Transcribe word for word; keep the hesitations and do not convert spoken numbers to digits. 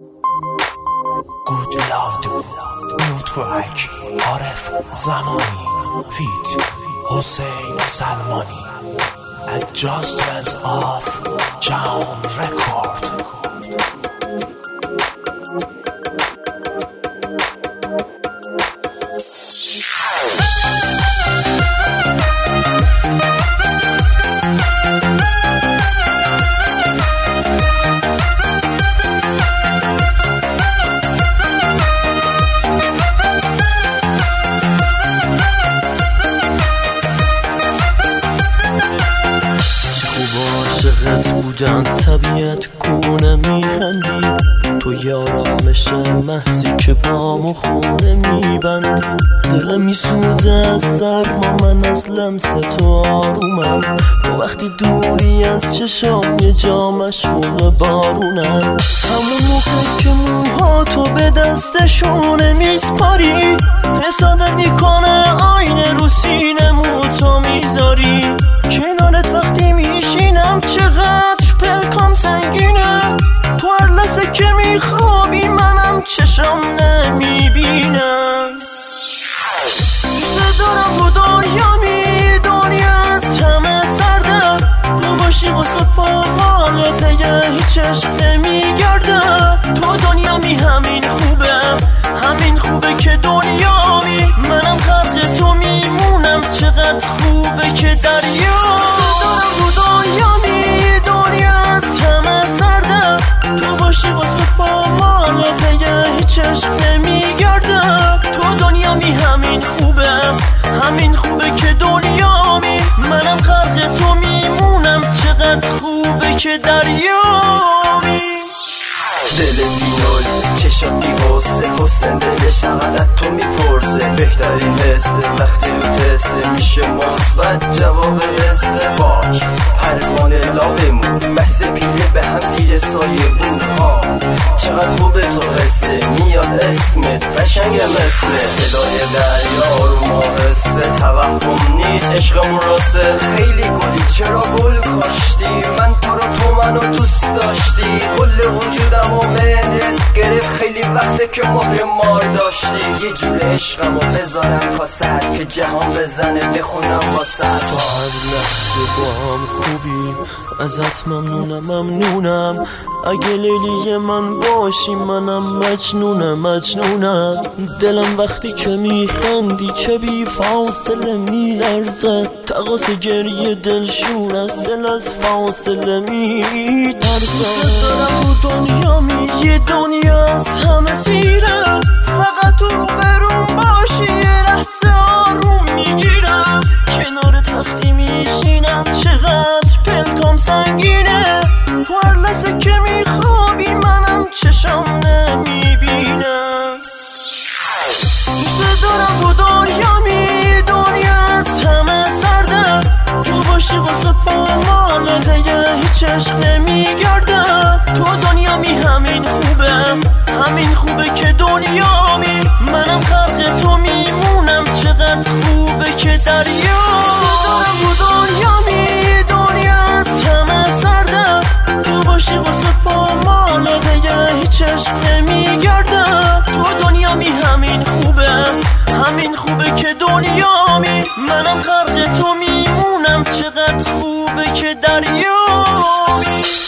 Good love do new track عارف زمانی feat حسین سلمانی adjustment of John Record. عاشقت بودن طبیعت کونه میخندی تو یارامش محضی که پامو خونه میبندی دلم میسوزه از سرما من از لمس تو آرومم تو وقتی دوری از چشام یه جا مشغول بارونم همون موقع که موها تو به دستشونه میسپاری حسادت میکنه آینه رو سینمو تو میذاری کنارت وقتی میشینم چقدر پلکام سنگینه تو هر لحظه که میخوابی منم چشم نمیبینم دوست دارم تو دنیامی دنیا از همه سرده تو باشی واسه پاهان دیگه هیچ عشق نمیگرده تو دنیامی همین خوبه همین خوبه که دنیامی منم غرق تو میمونم چقدر خوبه که دریا چشم نمیگرده تو دنیامی همین خوبه همین خوبه که دنیامی منم غرق تو میمونم چقدر خوبه که دریامی دل بی‌ناز چشم بی‌واسه حسن دلش همه تو میپرسه بهترین حسه وقتی رو تسه میشه مثبت جواب حسه باک پروانه لابمون بسته پیله به هم زیر سایه بود ها چقدر خوبه تو حسه میاد اسمت قشنگ مثل صدای دریا رو ما حسه توهم نیست عشقمون راسه خیلی گلی چرا گل کاشتی من تو رو تو منو دوست داشتی کل وجودم و مهرت گرفت خیلی وقته که مهر مار داشتی یه جور عشقمو بذارم کاسد که جهان بزنه بخونم واسه تو هر لحظه با هم خوبی ازت ممنونم ممنونم اگه لیلی من باشی منم مجنونم مجنونم دلم وقتی که میخندی چه بی فاصله میلرزه تقاس گریه دلشون از دل از فاصله میترزه دارم تو دنیامی یه دنیا از همه سیرم فقط تو روبروم باشی یه لحظه آروم میگیرم کنارت وقتی میشینم چقدر پلکام سنگینه تو هر لحظه که میخوابی منم چشم نمیبینم دوست دارم تو دنیامی دنیا از همه سرده تو باشی واسه پاهان دیگه هیچ عشق نمیگرده تو دنیامی همین خوبه همین خوبه که دنیامی منم غرق تو میمونم چقدر خوبه که دریا تو دنیامی دنیا از همه سرده تو باشی واسه پاهان دیگه هیچ عشق نمیگرده تو دنیامی همین خوبه همین خوبه که دنیامی منم غرق تو میمونم چقدر خوبه که دریامی